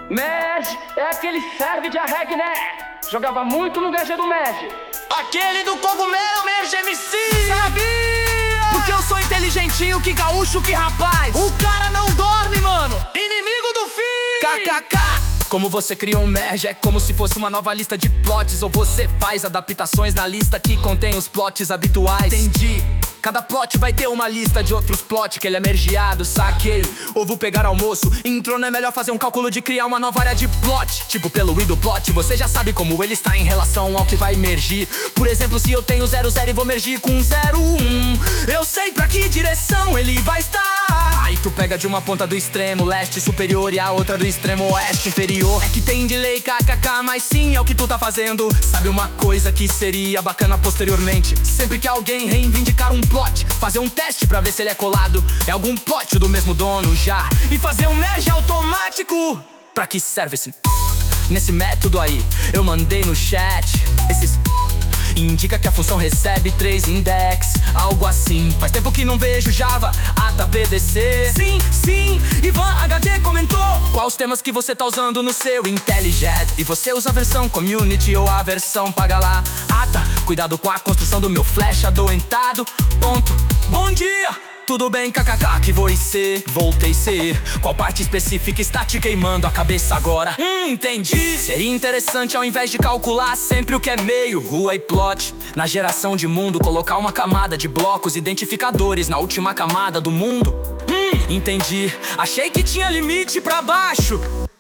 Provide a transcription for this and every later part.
Merge é aquele serve de arreg, né? Jogava muito no GG do Merge. Aquele do cogumelo, Merge MC. Sabia! Porque eu sou inteligentinho, que gaúcho, que rapaz. O cara não dorme, mano. Inimigo do fim. KKK. Como você criou um merge, é como se fosse uma nova lista de plots. Ou você faz adaptações na lista que contém os plots habituais. Entendi. Cada plot vai ter uma lista de outros plots que ele é mergeado, saquei. Ou vou pegar almoço, intro não é melhor fazer um cálculo de criar uma nova área de plot. Tipo pelo i do plot, você já sabe como ele está em relação ao que vai emergir. Por exemplo, se eu tenho 00 e vou emergir com 01, eu sei pra que direção ele vai estar. Aí tu pega de uma ponta do extremo leste superior e a outra do extremo oeste inferior. É que tem delay kkk, mas sim é o que tu tá fazendo. Sabe uma coisa que seria bacana posteriormente? Sempre que alguém reivindicar um plot, fazer um teste pra ver se ele é colado, é algum plot do mesmo dono já, e fazer um merge automático. Pra que serve nesse método aí? Eu mandei no chat. Esses indica que a função recebe 3 index, algo assim. Faz tempo que não vejo Java, AtaBDC. Sim, Ivan HD comentou quais os temas que você tá usando no seu IntelliJ. E você usa a versão Community ou a versão paga lá. Ata, cuidado com a construção do meu flash adoentado. Ponto, bom dia! Tudo bem, kkk, que voltei ser. Qual parte específica está te queimando a cabeça agora? Entendi. Seria interessante, ao invés de calcular sempre o que é meio, rua e plot, na geração de mundo, colocar uma camada de blocos identificadores na última camada do mundo. Entendi. Achei que tinha limite pra baixo.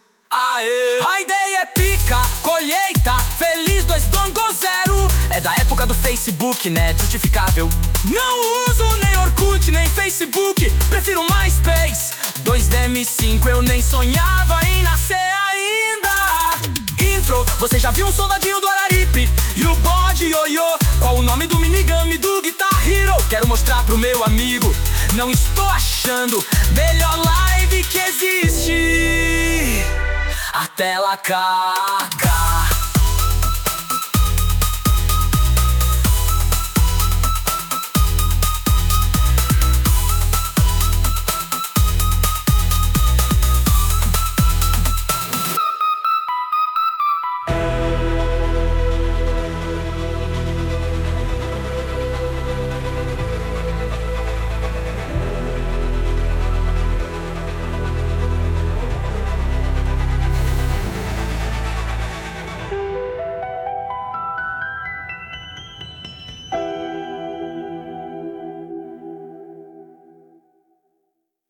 Aê! A ideia é pica, colheita, feliz 2 dongo 0. É da época do Facebook, né? Justificável. Não uso nem Orkut, nem Facebook, prefiro MySpace. 2DM5, eu nem sonhava em nascer ainda. Intro, você já viu um soldadinho do Araripe? E o bode ioiô? Qual o nome do minigame do Guitar Hero? Quero mostrar pro meu amigo, não estou achando. Melhor live que existe, a tela caga.